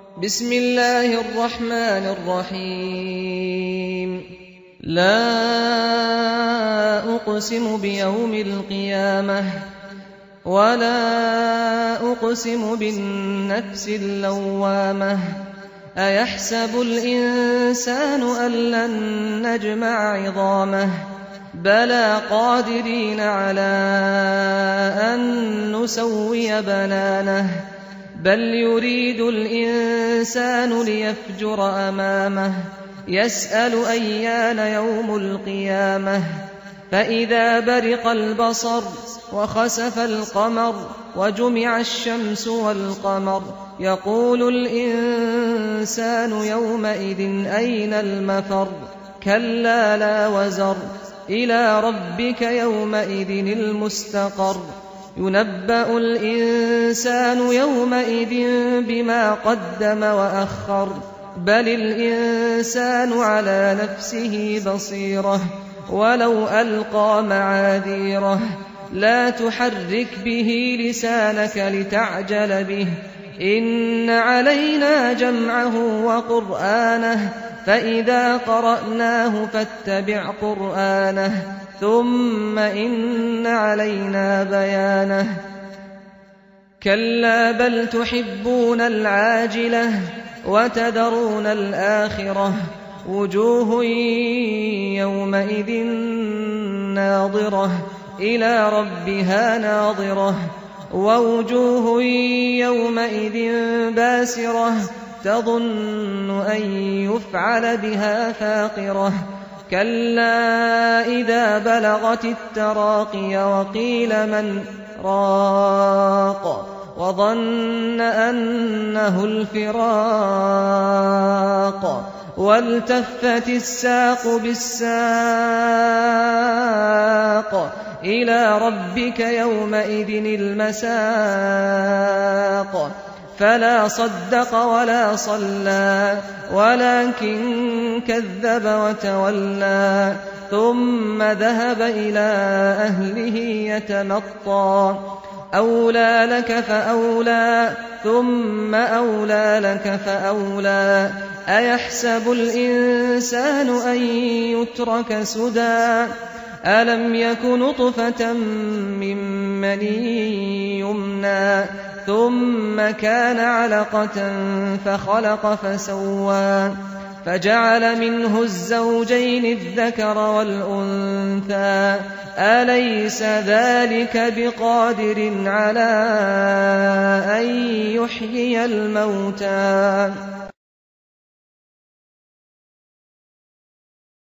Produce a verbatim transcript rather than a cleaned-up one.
بسم الله الرحمن الرحيم لا أقسم بيوم القيامة ولا أقسم بالنفس اللوامة أيحسب الإنسان أن لن نجمع عظامه بلى قادرين على أن نسوي بنانه بل يريد الإنسان ليفجر أمامه يسأل أيان يوم القيامة فإذا برق البصر وخسف القمر وجمع الشمس والقمر يقول الإنسان يومئذ أين المفر كلا لا وزر إلى ربك يومئذ المستقر ينبأ الإنسان يومئذ بما قدم وأخر بل الإنسان على نفسه بصيرة ولو ألقى معاذيره لا تحرك به لسانك لتعجل به إن علينا جمعه وقرآنه فإذا قرأناه فاتبع قرآنه ثم إن علينا بيانه كلا بل تحبون العاجلة وتذرون الآخرة وجوه يومئذ ناظرة إلى ربها ناظرة ووجوه يومئذ باسرة تظن أن يفعل بها فاقرة كلا إذا بلغت التراقي وقيل من راق وظن أنه الفراق والتفت الساق بالساق إلى ربك يومئذ المساق فلا صدق ولا صلى ولكن كذب وتولى ثم ذهب إلى أهله يتمطى أولى لك فأولى ثم أولى لك فأولى أيحسب الإنسان أن يترك سدى ألم يك نطفة من مني يمنى ثم كان علقة فخلق فسوى فجعل منه الزوجين الذكر والأنثى أليس ذلك بقادر على أن يحيي الموتى